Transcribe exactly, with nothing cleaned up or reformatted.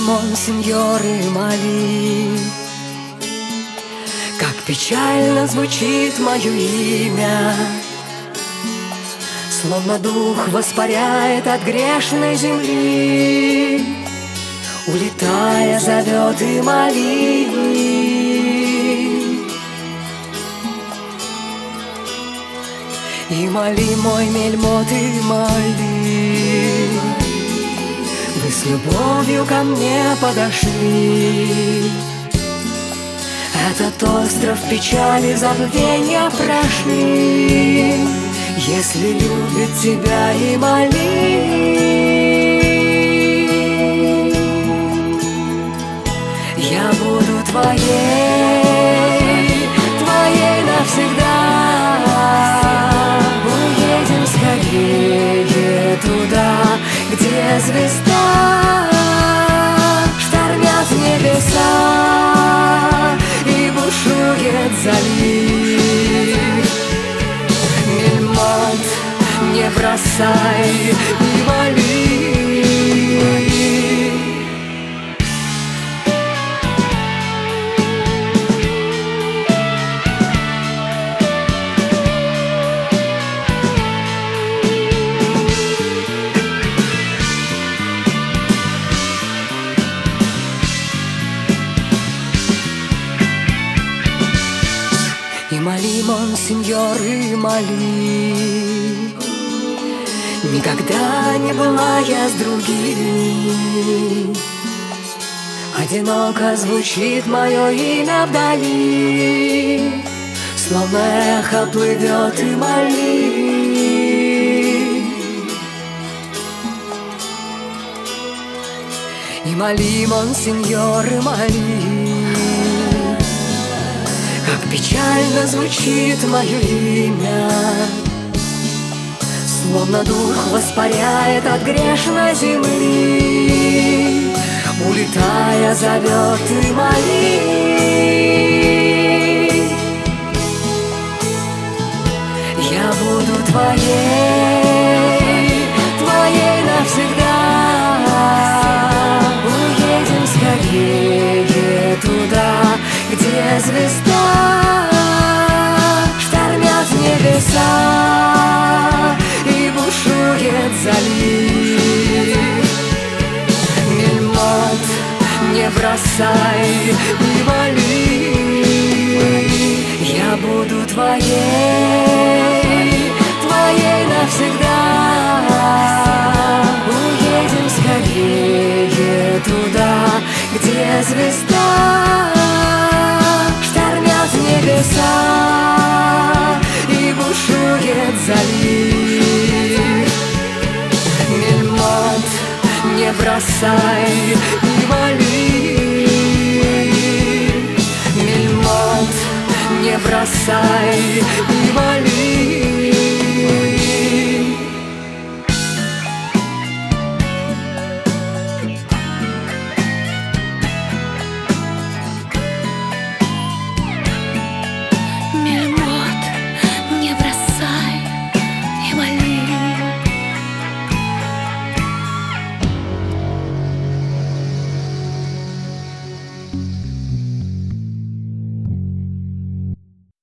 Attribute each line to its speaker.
Speaker 1: монсеньор Эмали. Как печально звучит мое имя, словно дух воспаряет от грешной земли, улетая, зовет Эмали. Эмали, мой мельмот, Эмали, вы с любовью ко мне подошли. Этот остров печали, забвенья прошли. Если любит тебя Эмали, я буду твоей, твоей навсегда. Уедем скорее туда, где звезда штормят небеса и бушует залив. Мельмот, не бросай Эмали. Эмали, монсеньор Эмали, никогда не была я с другими. Одиноко звучит мое имя вдали, словно эхо плывет Эмали. Эмали, монсеньор Эмали, как печально звучит мое имя, словно дух воспаряет от грешной земли, улетая, зовет Эмали. Я буду твоей, твоей навсегда. Уедем скорее туда, где звезда штормят небеса и бушует залив. Мельмот, не бросай Эмали. Я буду твоей, твоей навсегда. Уедем скорее туда, где звезда штормят небеса и бушует залив. Мельмот, не бросай Эмали. Мельмот, не бросай Эмали.
Speaker 2: Thank you.